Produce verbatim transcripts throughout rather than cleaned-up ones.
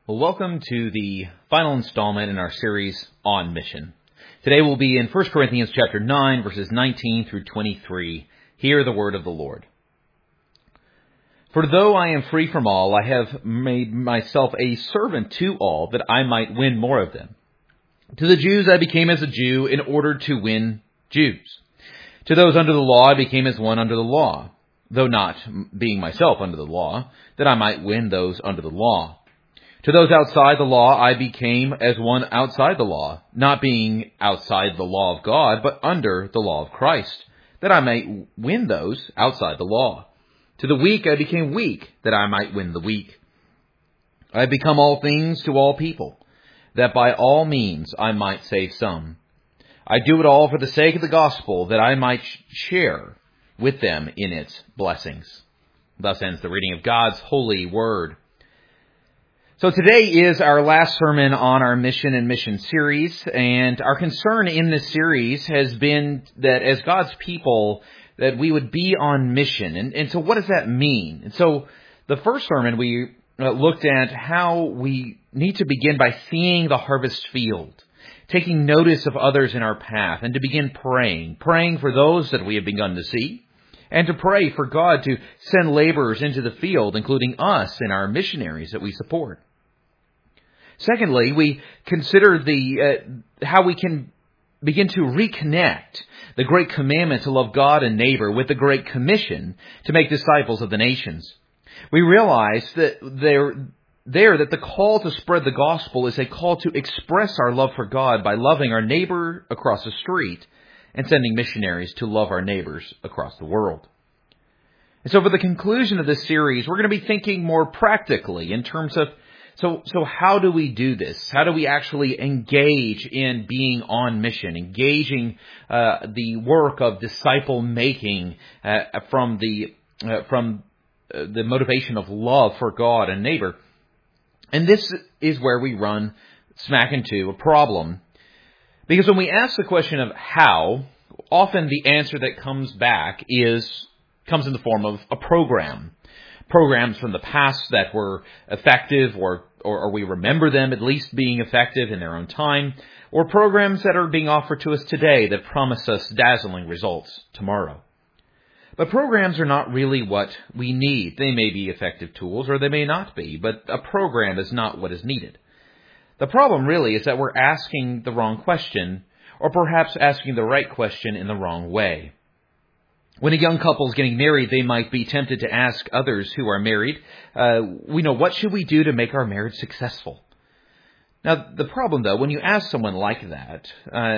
Well, welcome to the final installment in our series on mission. Today we'll be in First Corinthians chapter nine, verses nineteen through twenty-three. Hear the word of the Lord. For though I am free from all, I have made myself a servant to all, that I might win more of them. To the Jews I became as a Jew in order to win Jews. To those under the law I became as one under the law, though not being myself under the law, that I might win those under the law. To those outside the law, I became as one outside the law, not being outside the law of God, but under the law of Christ, that I might win those outside the law. To the weak I became weak, that I might win the weak. I have become all things to all people, that by all means I might save some. I do it all for the sake of the gospel, that I might share with them in its blessings. Thus ends the reading of God's holy word. So today is our last sermon on our mission and mission series, and our concern in this series has been that as God's people, that we would be on mission. And, and so what does that mean? And so the first sermon we uh, looked at how we need to begin by seeing the harvest field, taking notice of others in our path, and to begin praying, praying for those that we have begun to see, and to pray for God to send laborers into the field, including us and our missionaries that we support. Secondly, we consider the uh, how we can begin to reconnect the great commandment to love God and neighbor with the great commission to make disciples of the nations. We realize that there, there that the call to spread the gospel is a call to express our love for God by loving our neighbor across the street and sending missionaries to love our neighbors across the world. And so for the conclusion of this series, we're going to be thinking more practically in terms of, so so how do we do this? How do we actually engage in being on mission, engaging uh, the work of disciple making uh, from the uh, from uh, the motivation of love for God and neighbor? And this is where we run smack into a problem. Because when we ask the question of how, often the answer that comes back is comes in the form of a program. Programs from the past that were effective, or, or or we remember them at least being effective in their own time, or programs that are being offered to us today that promise us dazzling results tomorrow. But programs are not really what we need. They may be effective tools, or they may not be, but a program is not what is needed. The problem really is that we're asking the wrong question, or perhaps asking the right question in the wrong way. When a young couple is getting married, they might be tempted to ask others who are married, uh, we know, what should we do to make our marriage successful? Now, the problem, though, when you ask someone like that, uh,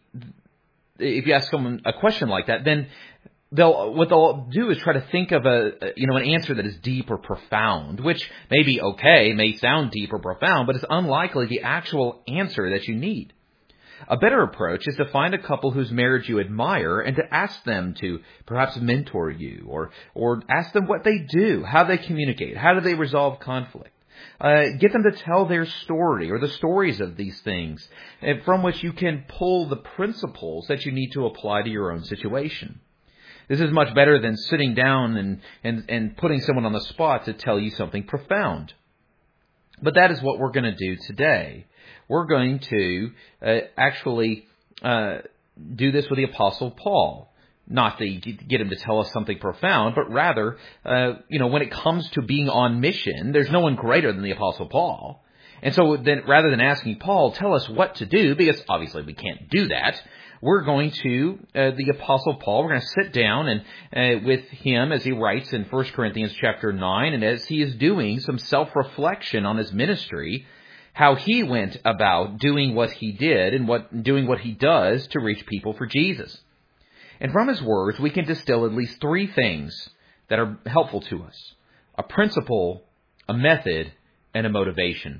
if you ask someone a question like that, then they'll what they'll do is try to think of a you know an answer that is deep or profound, which may be okay, may sound deep or profound, but it's unlikely the actual answer that you need. A better approach is to find a couple whose marriage you admire and to ask them to perhaps mentor you, or or ask them what they do, how they communicate, how do they resolve conflict. Uh, get them to tell their story or the stories of these things from which you can pull the principles that you need to apply to your own situation. This is much better than sitting down and, and, and putting someone on the spot to tell you something profound. But that is what we're going to do today. We're going to uh, actually uh, do this with the Apostle Paul. Not to get him to tell us something profound, but rather, uh, you know, when it comes to being on mission, there's no one greater than the Apostle Paul. And so then rather than asking Paul, tell us what to do, because obviously we can't do that, we're going to, uh, the Apostle Paul, we're going to sit down and uh, with him as he writes in First Corinthians chapter nine, and as he is doing some self-reflection on his ministry, how he went about doing what he did and what doing what he does to reach people for Jesus. And from his words, we can distill at least three things that are helpful to us: a principle, a method, and a motivation.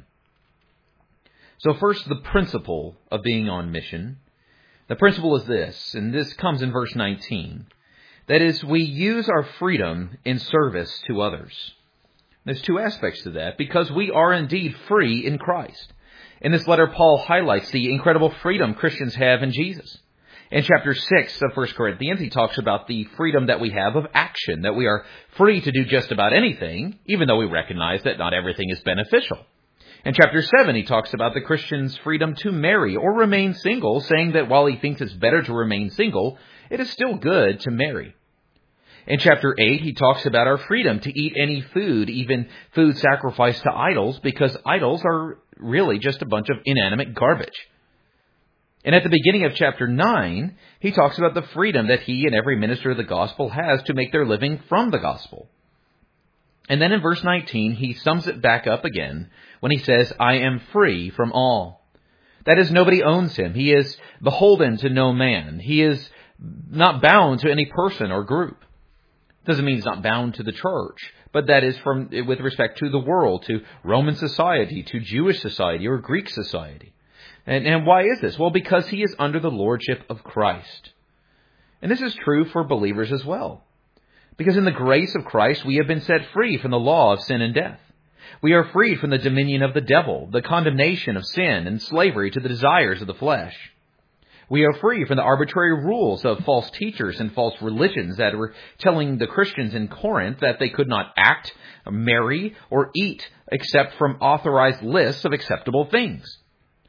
So first, the principle of being on mission. The principle is this, and this comes in verse nineteen. That is, we use our freedom in service to others. There's two aspects to that, because we are indeed free in Christ. In this letter, Paul highlights the incredible freedom Christians have in Jesus. In chapter six of First Corinthians, he talks about the freedom that we have of action, that we are free to do just about anything, even though we recognize that not everything is beneficial. In chapter seven, he talks about the Christian's freedom to marry or remain single, saying that while he thinks it's better to remain single, it is still good to marry. In chapter eight, he talks about our freedom to eat any food, even food sacrificed to idols, because idols are really just a bunch of inanimate garbage. And at the beginning of chapter nine, he talks about the freedom that he and every minister of the gospel has to make their living from the gospel. And then in verse nineteen, he sums it back up again when he says, I am free from all. That is, nobody owns him. He is beholden to no man. He is not bound to any person or group. Doesn't mean he's not bound to the church, but that is from with respect to the world, to Roman society, to Jewish society, or Greek society. And, and why is this? Well, because he is under the lordship of Christ. And this is true for believers as well. Because in the grace of Christ, we have been set free from the law of sin and death. We are freed from the dominion of the devil, the condemnation of sin, and slavery to the desires of the flesh. We are free from the arbitrary rules of false teachers and false religions that were telling the Christians in Corinth that they could not act, marry, or eat except from authorized lists of acceptable things.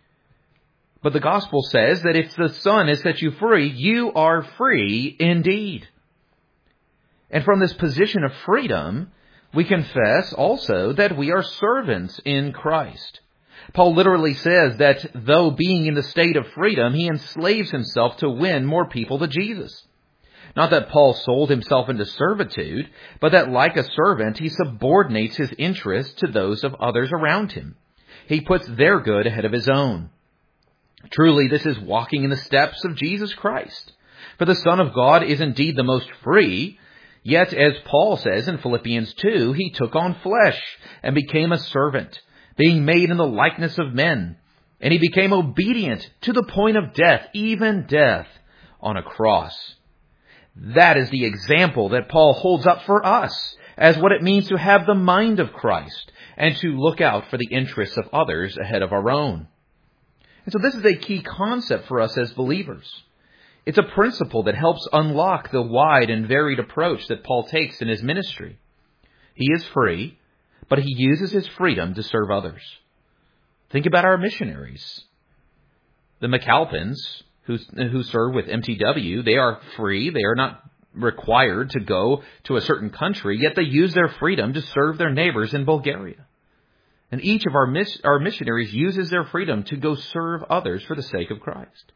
But the gospel says that if the Son has set you free, you are free indeed. And from this position of freedom, we confess also that we are servants in Christ. Paul literally says that though being in the state of freedom, he enslaves himself to win more people to Jesus. Not that Paul sold himself into servitude, but that like a servant, he subordinates his interests to those of others around him. He puts their good ahead of his own. Truly, this is walking in the steps of Jesus Christ. For the Son of God is indeed the most free, yet as Paul says in Philippians two, he took on flesh and became a servant, being made in the likeness of men. And he became obedient to the point of death, even death on a cross. That is the example that Paul holds up for us as what it means to have the mind of Christ and to look out for the interests of others ahead of our own. And so this is a key concept for us as believers. It's a principle that helps unlock the wide and varied approach that Paul takes in his ministry. He is free, but he uses his freedom to serve others. Think about our missionaries. The McAlpins, who, who serve with M T W, they are free. They are not required to go to a certain country, yet they use their freedom to serve their neighbors in Bulgaria. And each of our, miss, our missionaries uses their freedom to go serve others for the sake of Christ.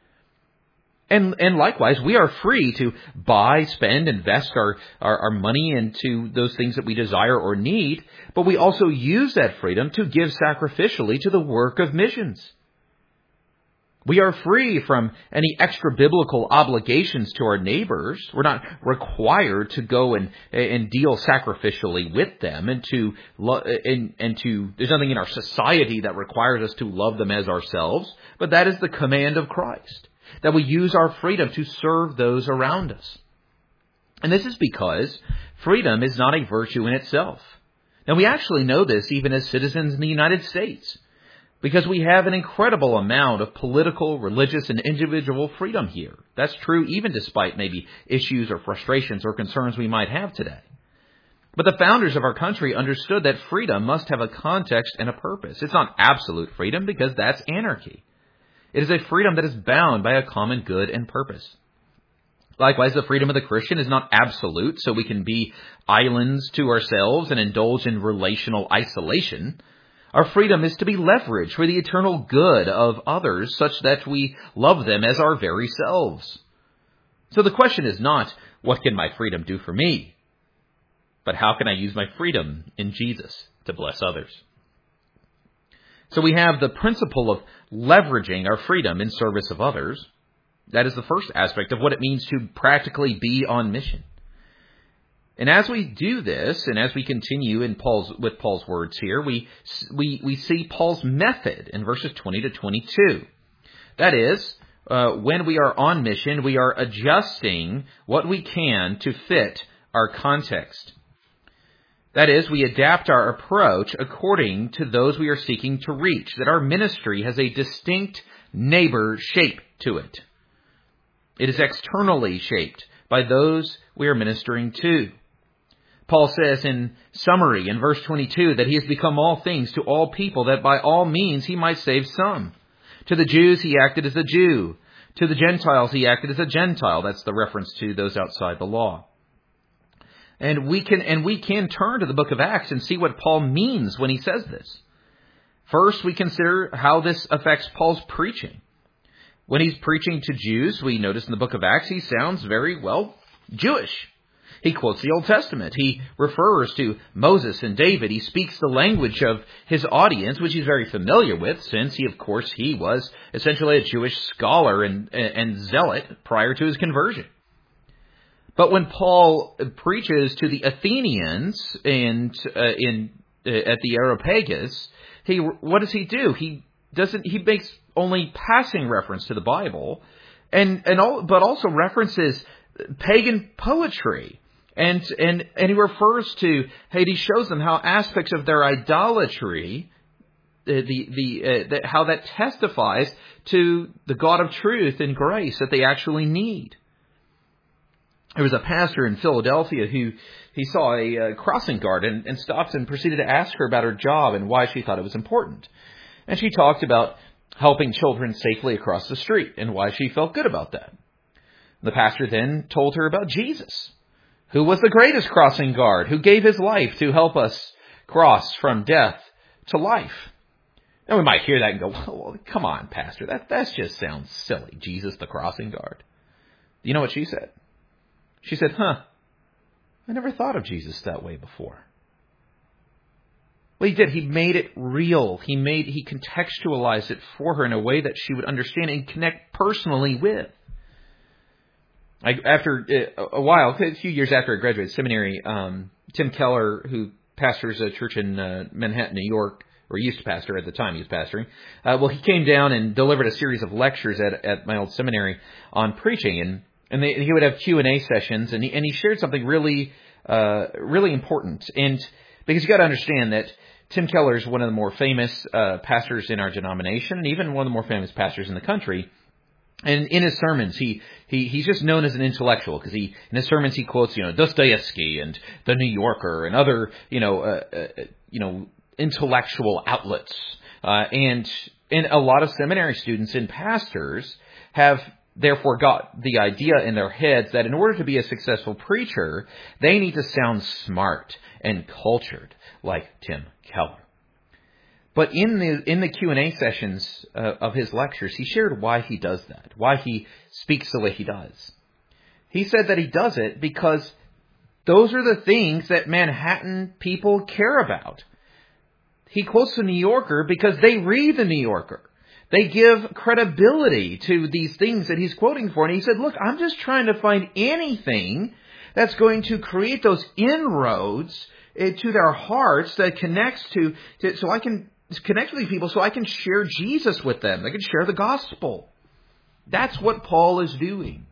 And, and likewise, we are free to buy, spend, invest our, our, our money into those things that we desire or need, but we also use that freedom to give sacrificially to the work of missions. We are free from any extra biblical obligations to our neighbors. We're not required to go and, and deal sacrificially with them and to, and, and to, there's nothing in our society that requires us to love them as ourselves, but that is the command of Christ, that we use our freedom to serve those around us. And this is because freedom is not a virtue in itself. Now, we actually know this even as citizens in the United States, because we have an incredible amount of political, religious, and individual freedom here. That's true even despite maybe issues or frustrations or concerns we might have today. But the founders of our country understood that freedom must have a context and a purpose. It's not absolute freedom, because that's anarchy. It is a freedom that is bound by a common good and purpose. Likewise, the freedom of the Christian is not absolute, so we can be islands to ourselves and indulge in relational isolation. Our freedom is to be leveraged for the eternal good of others, such that we love them as our very selves. So the question is not, what can my freedom do for me? But how can I use my freedom in Jesus to bless others? So we have the principle of leveraging our freedom in service of others. That is the first aspect of what it means to practically be on mission. And as we do this, and as we continue in Paul's with Paul's words here, we we we see Paul's method in verses twenty to twenty-two. That is, uh, when we are on mission, we are adjusting what we can to fit our context. That is, we adapt our approach according to those we are seeking to reach, that our ministry has a distinct neighbor shape to it. It is externally shaped by those we are ministering to. Paul says in summary in verse twenty-two that he has become all things to all people, that by all means he might save some. To the Jews he acted as a Jew. To the Gentiles he acted as a Gentile. That's the reference to those outside the law. And we can and we can turn to the book of Acts and see what Paul means when he says this. First, we consider how this affects Paul's preaching. When he's preaching to Jews, we notice in the book of Acts, he sounds very, well, Jewish. He quotes the Old Testament. He refers to Moses and David. He speaks the language of his audience, which he's very familiar with, since he, of course, he was essentially a Jewish scholar and, and zealot prior to his conversion. But when Paul preaches to the Athenians and uh, in uh, at the Areopagus, he what does he do? He doesn't. He makes only passing reference to the Bible, and and all, but also references pagan poetry, and and and he refers to. Hey, he shows them how aspects of their idolatry, the the, the, uh, the how that testifies to the God of truth and grace that they actually need. There was a pastor in Philadelphia who he saw a uh, crossing guard and, and stopped and proceeded to ask her about her job and why she thought it was important. And she talked about helping children safely across the street and why she felt good about that. The pastor then told her about Jesus, who was the greatest crossing guard, who gave his life to help us cross from death to life. Now we might hear that and go, well, come on, pastor, that, that just sounds silly. Jesus, the crossing guard. You know what she said? She said, huh, I never thought of Jesus that way before. Well, he did. He made it real. He made, he contextualized it for her in a way that she would understand and connect personally with. I, after a while, a few years after I graduated seminary, um, Tim Keller, who pastors a church in uh, Manhattan, New York, or used to pastor at the time he was pastoring, uh, well, he came down and delivered a series of lectures at, at my old seminary on preaching, and And they, he would have Q and A sessions, and he, and he shared something really, uh, really important. And because you got to understand that Tim Keller is one of the more famous uh, pastors in our denomination, and even one of the more famous pastors in the country. And in his sermons, he, he he's just known as an intellectual because he in his sermons he quotes you know Dostoevsky and The New Yorker and other you know uh, uh, you know intellectual outlets. Uh, and and a lot of seminary students and pastors have therefore got the idea in their heads that in order to be a successful preacher, they need to sound smart and cultured like Tim Keller. But in the in the Q and A sessions uh, of his lectures, he shared why he does that, why he speaks the way he does. He said that he does it because those are the things that Manhattan people care about. He quotes the New Yorker because they read the New Yorker. They give credibility to these things that he's quoting for. And he said, look, I'm just trying to find anything that's going to create those inroads to their hearts that connects to, to so I can connect with these people so I can share Jesus with them. I can share the gospel. That's what Paul is doing.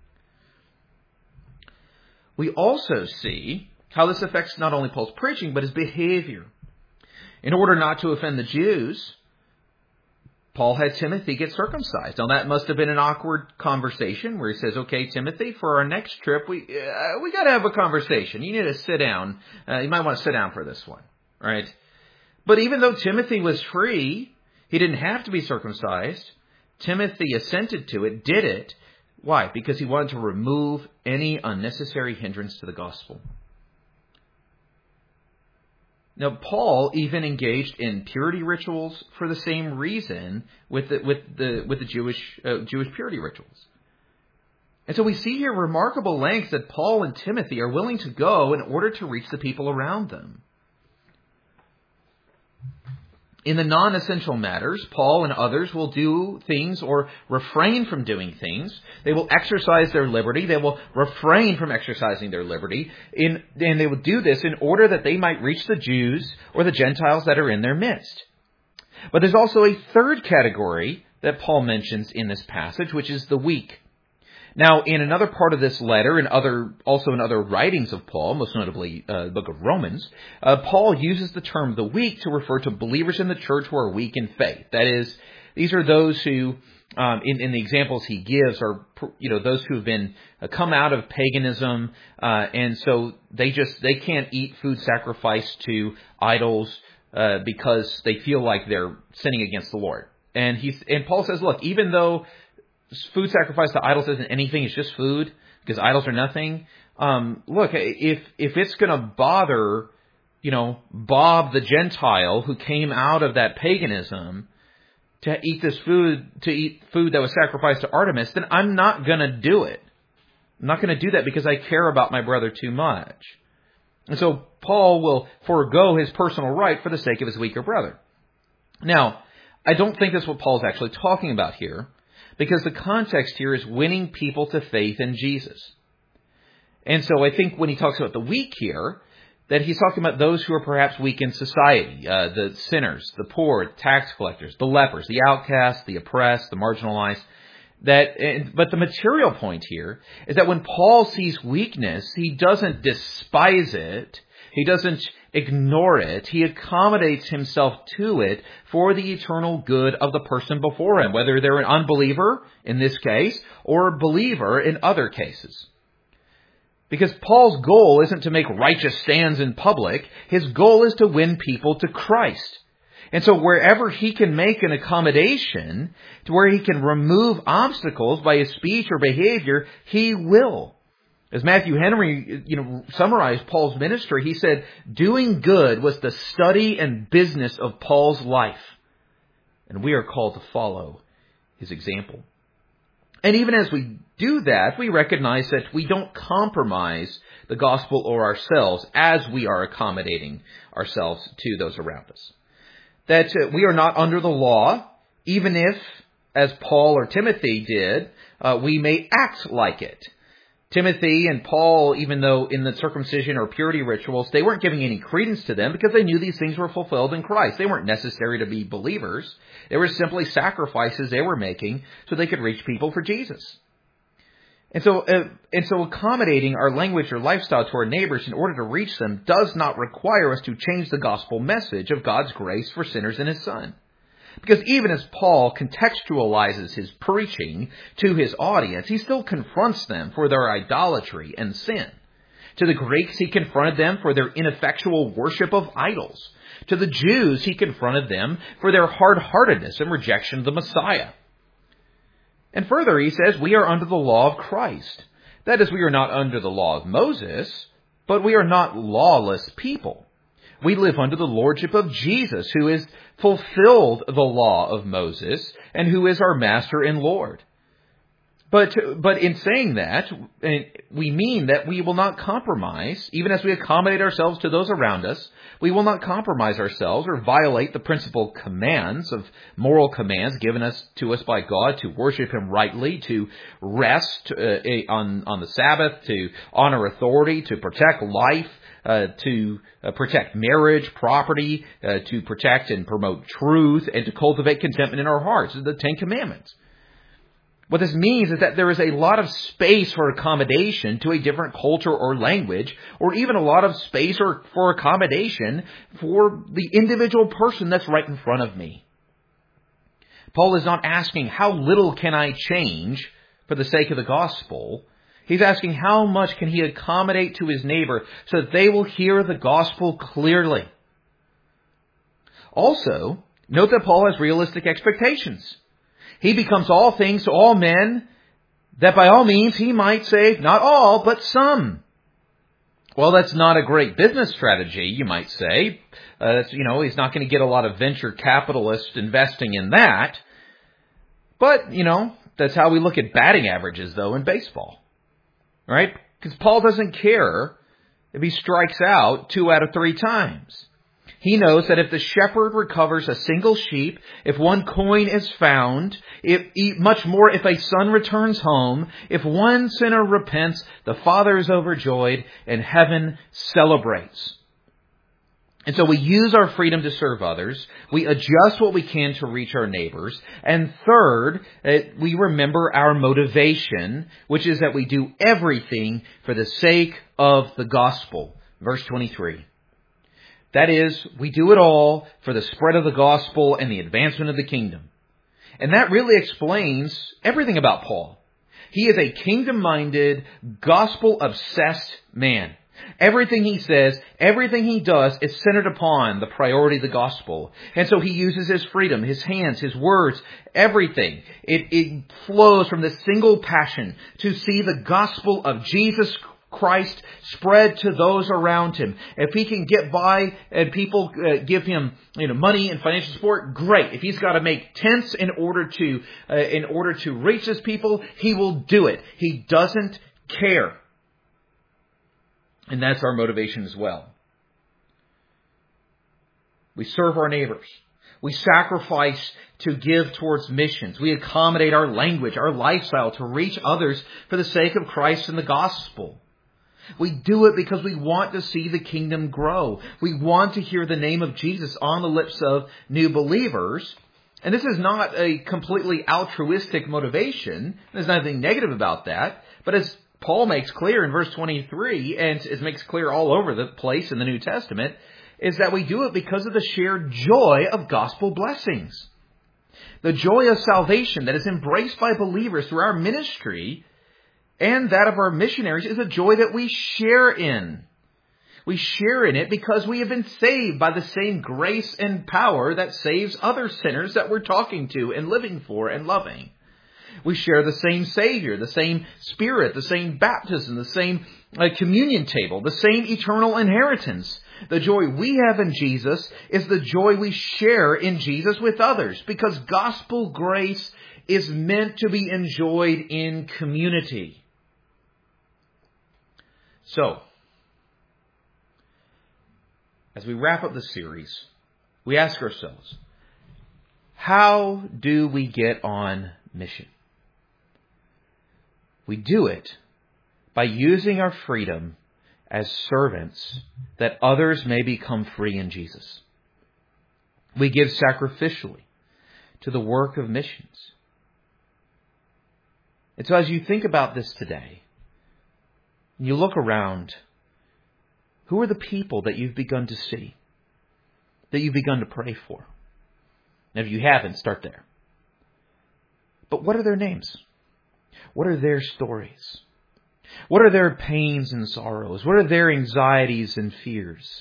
We also see how this affects not only Paul's preaching, but his behavior. In order not to offend the Jews, Paul had Timothy get circumcised. Now, that must have been an awkward conversation where he says, okay, Timothy, for our next trip, we uh, we got to have a conversation. You need to sit down. Uh, you might want to sit down for this one, right? But even though Timothy was free, he didn't have to be circumcised. Timothy assented to it, did it. Why? Because he wanted to remove any unnecessary hindrance to the gospel. Now, Paul even engaged in purity rituals for the same reason with the with the with the Jewish uh, Jewish purity rituals. And so we see here remarkable lengths that Paul and Timothy are willing to go in order to reach the people around them. In the non-essential matters, Paul and others will do things or refrain from doing things. They will exercise their liberty. They will refrain from exercising their liberty. In, and they will do this in order that they might reach the Jews or the Gentiles that are in their midst. But there's also a third category that Paul mentions in this passage, which is the weak. Now, in another part of this letter, and other also in other writings of Paul, most notably uh, the book of Romans, uh, Paul uses the term the weak to refer to believers in the church who are weak in faith. That is, These are those who, um, in, in the examples he gives, are, you know, those who have been uh, come out of paganism, uh, and so they just they can't eat food sacrificed to idols uh, because they feel like they're sinning against the Lord. And he's and Paul says, look, even though food sacrificed to idols isn't anything, it's just food because idols are nothing. Um, look, if if it's going to bother, you know, Bob the Gentile who came out of that paganism to eat this food, to eat food that was sacrificed to Artemis, then I'm not going to do it. I'm not going to do that because I care about my brother too much. And so Paul will forego his personal right for the sake of his weaker brother. Now, I don't think that's what Paul's actually talking about here, because the context here is winning people to faith in Jesus. And so I think when he talks about the weak here, that he's talking about those who are perhaps weak in society, uh, the sinners, the poor, tax collectors, the lepers, the outcasts, the oppressed, the marginalized. That, but the material point here is that when Paul sees weakness, he doesn't despise it. He doesn't ignore it. He accommodates himself to it for the eternal good of the person before him, whether they're an unbeliever in this case or a believer in other cases. Because Paul's goal isn't to make righteous stands in public. His goal is to win people to Christ. And so wherever he can make an accommodation to where he can remove obstacles by his speech or behavior, he will. As Matthew Henry, you know, summarized Paul's ministry, he said, doing good was the study and business of Paul's life. And we are called to follow his example. And even as we do that, we recognize that we don't compromise the gospel or ourselves as we are accommodating ourselves to those around us. That we are not under the law, even if, as Paul or Timothy did, uh, we may act like it. Timothy and Paul, even though in the circumcision or purity rituals, they weren't giving any credence to them because they knew these things were fulfilled in Christ. They weren't necessary to be believers. They were simply sacrifices they were making so they could reach people for Jesus. And so, uh, and so accommodating our language or lifestyle to our neighbors in order to reach them does not require us to change the gospel message of God's grace for sinners in His Son. Because even as Paul contextualizes his preaching to his audience, he still confronts them for their idolatry and sin. To the Greeks, he confronted them for their ineffectual worship of idols. To the Jews, he confronted them for their hard-heartedness and rejection of the Messiah. And further, he says, we are under the law of Christ. That is, we are not under the law of Moses, but we are not lawless people. We live under the lordship of Jesus, who has fulfilled the law of Moses and who is our master and Lord. But, but in saying that, we mean that we will not compromise, even as we accommodate ourselves to those around us, we will not compromise ourselves or violate the principal commands of moral commands given us to us by God to worship Him rightly, to rest uh, on, on the Sabbath, to honor authority, to protect life, Uh, to uh, protect marriage, property, uh, to protect and promote truth, and to cultivate contentment in our hearts. The Ten Commandments. What this means is that there is a lot of space for accommodation to a different culture or language, or even a lot of space or, for accommodation for the individual person that's right in front of me. Paul is not asking, how little can I change for the sake of the gospel? He's asking how much can he accommodate to his neighbor so that they will hear the gospel clearly. Also, note that Paul has realistic expectations. He becomes all things to all men, that by all means he might save not all, but some. Well, that's not a great business strategy, you might say. Uh, that's, you know, he's not going to get a lot of venture capitalists investing in that. But, you know, that's how we look at batting averages, though, in baseball. Right? Because Paul doesn't care if he strikes out two out of three times. He knows that if the shepherd recovers a single sheep, if one coin is found, if much more if a son returns home, if one sinner repents, the Father is overjoyed and heaven celebrates. And so we use our freedom to serve others. We adjust what we can to reach our neighbors. And third, we remember our motivation, which is that we do everything for the sake of the gospel. Verse twenty-three. That is, we do it all for the spread of the gospel and the advancement of the kingdom. And that really explains everything about Paul. He is a kingdom-minded, gospel-obsessed man. Everything he says, everything he does is centered upon the priority of the gospel. And so he uses his freedom, his hands, his words, everything. It, it flows from this single passion to see the gospel of Jesus Christ spread to those around him. If he can get by and people uh, give him, you know, money and financial support, great. If he's got to make tents in order to uh, in order to reach his people, he will do it. He doesn't care. And that's our motivation as well. We serve our neighbors. We sacrifice to give towards missions. We accommodate our language, our lifestyle to reach others for the sake of Christ and the gospel. We do it because we want to see the kingdom grow. We want to hear the name of Jesus on the lips of new believers. And this is not a completely altruistic motivation. There's nothing negative about that. But as Paul makes clear in verse twenty-three, and it makes clear all over the place in the New Testament, is that we do it because of the shared joy of gospel blessings. The joy of salvation that is embraced by believers through our ministry and that of our missionaries is a joy that we share in. We share in it because we have been saved by the same grace and power that saves other sinners that we're talking to and living for and loving. We share the same Savior, the same Spirit, the same baptism, the same uh, communion table, the same eternal inheritance. The joy we have in Jesus is the joy we share in Jesus with others, because gospel grace is meant to be enjoyed in community. So, as we wrap up the series, we ask ourselves, how do we get on mission? We do it by using our freedom as servants that others may become free in Jesus. We give sacrificially to the work of missions. And so as you think about this today, you look around, who are the people that you've begun to see, that you've begun to pray for? And if you haven't, start there. But what are their names? What are their stories? What are their pains and sorrows? What are their anxieties and fears?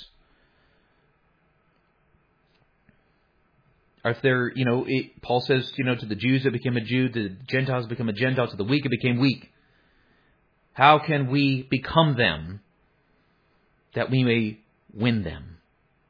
Or if they're, you know, it, Paul says, you know, to the Jews it became a Jew, to the Gentiles become a Gentile, to the weak it became weak. How can we become them that we may win them?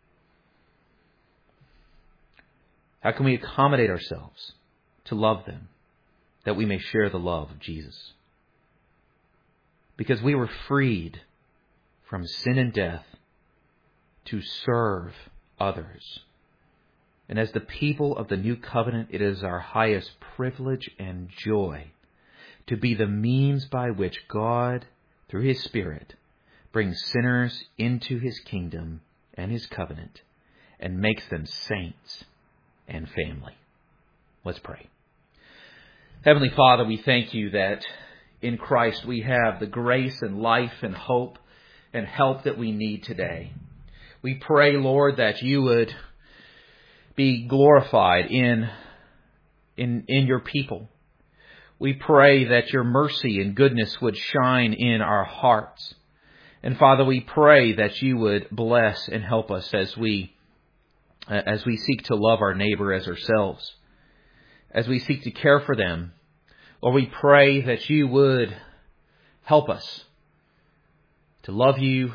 How can we accommodate ourselves to love them, that we may share the love of Jesus? Because we were freed from sin and death to serve others. And as the people of the new covenant, it is our highest privilege and joy to be the means by which God, through His Spirit, brings sinners into His kingdom and His covenant and makes them saints and family. Let's pray. Heavenly Father, we thank You that in Christ we have the grace and life and hope and help that we need today. We pray, Lord, that You would be glorified in, in, in Your people. We pray that Your mercy and goodness would shine in our hearts. And Father, we pray that You would bless and help us as we, as we seek to love our neighbor as ourselves, as we seek to care for them. Lord, we pray that You would help us to love You,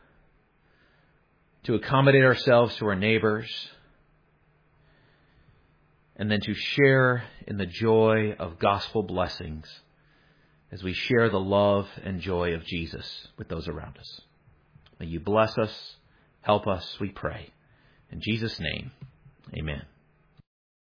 to accommodate ourselves to our neighbors, and then to share in the joy of gospel blessings as we share the love and joy of Jesus with those around us. May You bless us, help us, we pray. In Jesus' name, amen.